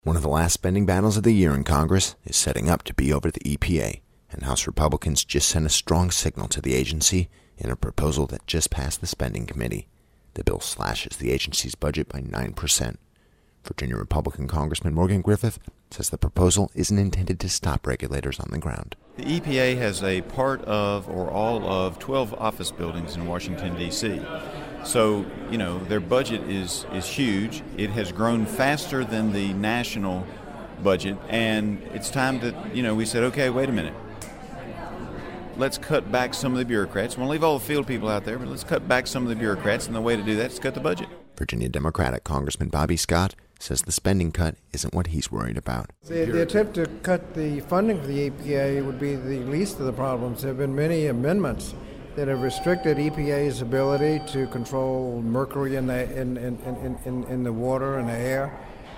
One of the last spending battles of the year in Congress is setting up to be over the EPA, and House Republicans just sent a strong signal to the agency in a proposal that just passed the spending committee. The bill slashes the agency's budget by 9%. Virginia Republican Congressman Morgan Griffith says the proposal isn't intended to stop regulators on the ground. The EPA has a part of or all of 12 office buildings in Washington, D.C. So, their budget is huge. It has grown faster than the national budget, and it's time to, we said, okay, wait a minute. Let's cut back some of the bureaucrats. We won't leave all the field people out there, but let's cut back some of the bureaucrats, and the way to do that is cut the budget. Virginia Democratic Congressman Bobby Scott says the spending cut isn't what he's worried about. The attempt to cut the funding for the EPA would be the least of the problems. There have been many amendments that have restricted EPA's ability to control mercury in the water and the air,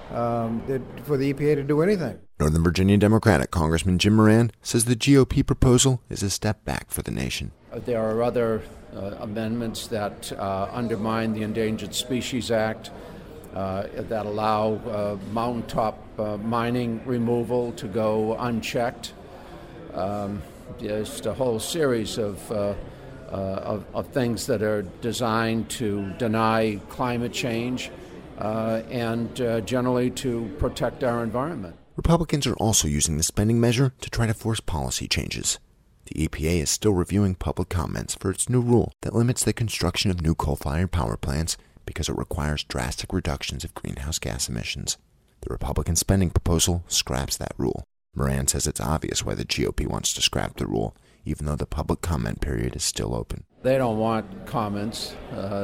for the EPA to do anything. Northern Virginia Democratic Congressman Jim Moran says the GOP proposal is a step back for the nation. There are other amendments that undermine the Endangered Species Act, that allow mountaintop mining removal to go unchecked. Just a whole series of things that are designed to deny climate change and generally to protect our environment. Republicans are also using the spending measure to try to force policy changes. The EPA is still reviewing public comments for its new rule that limits the construction of new coal-fired power plants because it requires drastic reductions of greenhouse gas emissions. The Republican spending proposal scraps that rule. Moran says it's obvious why the GOP wants to scrap the rule, even though the public comment period is still open. They don't want comments.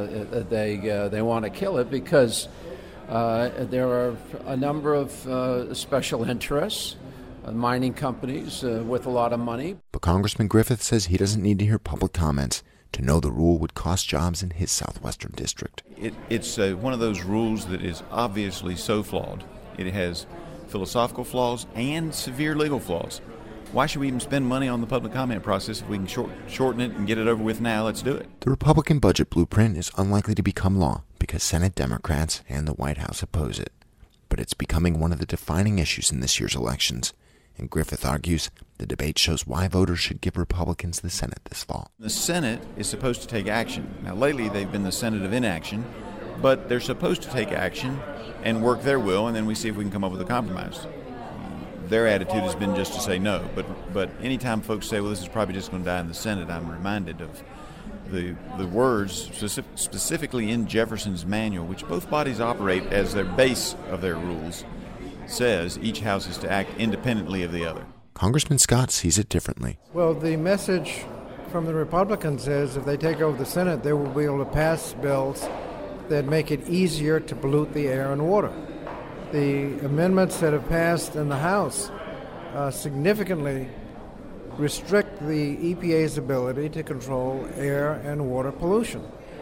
They want to kill it because there are a number of special interests, mining companies with a lot of money. But Congressman Griffith says he doesn't need to hear public comments to know the rule would cost jobs in his southwestern district. It's one of those rules that is obviously so flawed. It has philosophical flaws and severe legal flaws. Why should we even spend money on the public comment process if we can shorten it and get it over with now? Let's do it. The Republican budget blueprint is unlikely to become law because Senate Democrats and the White House oppose it. But it's becoming one of the defining issues in this year's elections. And Griffith argues the debate shows why voters should give Republicans the Senate this fall. The Senate is supposed to take action. Now, lately they've been the Senate of inaction, but they're supposed to take action and work their will, and then we see if we can come up with a compromise. Their attitude has been just to say no, but anytime folks say, well, this is probably just going to die in the Senate, I'm reminded of the words specifically in Jefferson's manual, which both bodies operate as their base of their rules, says each house is to act independently of the other. Congressman Scott sees it differently. Well, the message from the Republicans is if they take over the Senate, they will be able to pass bills that make it easier to pollute the air and water. The amendments that have passed in the House significantly restrict the EPA's ability to control air and water pollution.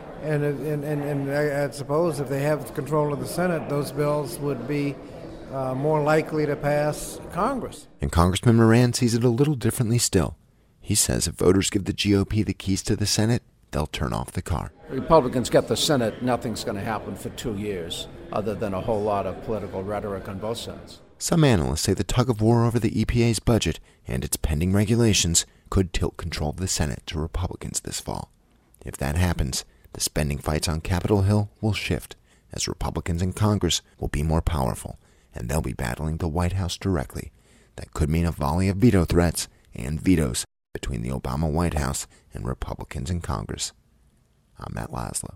And I suppose if they have control of the Senate, those bills would be more likely to pass Congress. And Congressman Moran sees it a little differently still. He says if voters give the GOP the keys to the Senate, they'll turn off the car. Republicans get the Senate, nothing's going to happen for 2 years, other than a whole lot of political rhetoric on both sides. Some analysts say the tug of war over the EPA's budget and its pending regulations could tilt control of the Senate to Republicans this fall. If that happens, the spending fights on Capitol Hill will shift, as Republicans in Congress will be more powerful, and they'll be battling the White House directly. That could mean a volley of veto threats and vetoes between the Obama White House and Republicans in Congress. I'm Matt Laszlo.